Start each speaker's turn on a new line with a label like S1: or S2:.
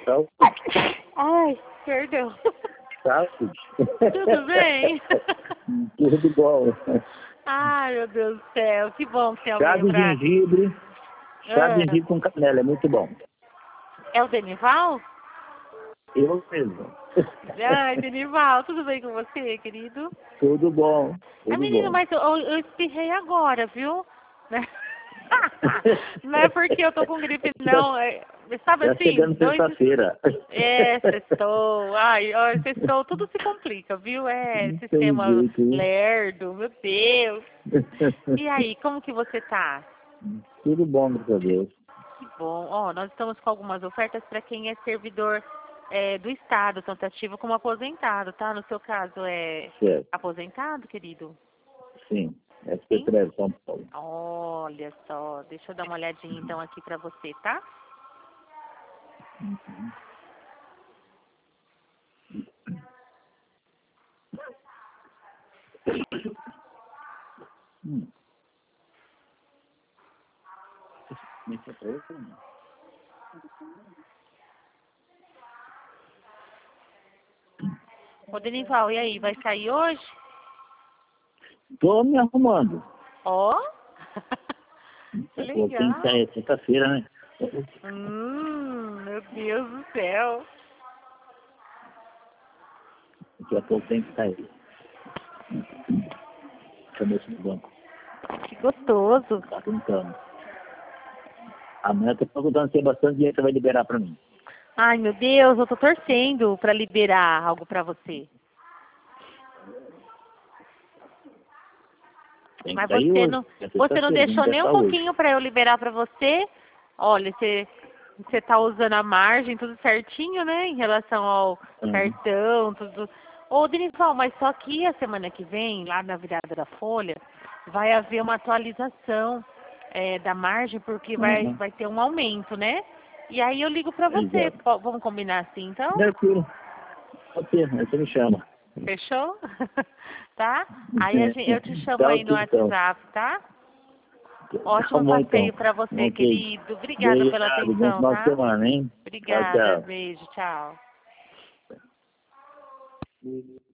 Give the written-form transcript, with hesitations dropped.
S1: Saúde.
S2: Ai, perdão.
S1: Saúde.
S2: Tudo bem?
S1: Tudo bom.
S2: Ai, meu Deus do céu, que bom que tem
S1: Chá
S2: alguém
S1: de
S2: pra...
S1: gengibre. Chá de
S2: Ah,
S1: gengibre com canela, é muito bom.
S2: é o Denival?
S1: Eu mesmo.
S2: Ai, Denival, tudo bem com você, querido?
S1: Tudo bom.
S2: Ah,
S1: Tudo
S2: menino,
S1: bom.
S2: mas eu espirrei agora, viu? Não é porque eu tô com gripe, não. Sabe
S1: Já
S2: assim,
S1: chegando sexta-feira.
S2: sextou. Ai, ó, sextou, tudo se complica, viu?
S1: Não tem
S2: Sistema
S1: jeito, hein?
S2: lerdo, meu Deus. E aí, como que você tá?
S1: Tudo bom, graças a Deus.
S2: Que bom. Ó, nós estamos com algumas ofertas para quem é servidor do Estado, tanto ativo como aposentado, tá? No seu caso, é
S1: Certo.
S2: aposentado, querido?
S1: Sim.
S2: Sim?
S1: SP3, São Paulo.
S2: Olha só, deixa eu dar uma olhadinha então aqui pra você, tá? Ô, Denival, e aí, vai sair hoje?
S1: Tô me arrumando.
S2: Ó, que
S1: Pô, tem que
S2: legal.
S1: sair sexta-feira, né?
S2: Meu Deus do céu.
S1: Daqui a pouco tem que sair. Começo do banco.
S2: Que gostoso.
S1: Tá perguntando. Amanhã eu tô perguntando se tem bastante dinheiro que você vai liberar pra mim.
S2: Ai, meu Deus, eu tô torcendo pra liberar algo pra você.
S1: Tem que
S2: Mas
S1: sair
S2: você
S1: hoje.
S2: não,
S1: É
S2: você não
S1: sexta-feira, tem
S2: deixou
S1: que
S2: nem um
S1: gastar hoje.
S2: pouquinho pra eu liberar pra você. Olha, você tá usando a margem, tudo certinho, né? Em relação ao cartão, tudo. Ô, Denival, mas só que a semana que vem, lá na virada da folha, vai haver uma atualização da margem, porque
S1: Uhum.
S2: vai ter um aumento, né? E aí eu ligo pra você.
S1: Exato.
S2: Vamos combinar assim, então?
S1: Tranquilo. Pode ser, aí você me chama.
S2: Fechou? Tá? Aí eu te chamo
S1: Tá
S2: aí no
S1: ok, então.
S2: WhatsApp, tá?
S1: Tá
S2: Ótimo
S1: bom, então.
S2: passeio pra você,
S1: Ok.
S2: querido. Obrigada pela
S1: Obrigado. Bom
S2: atenção,
S1: final de
S2: tá?
S1: semana, hein? Tchau,
S2: Obrigada.
S1: tchau.
S2: Beijo, tchau.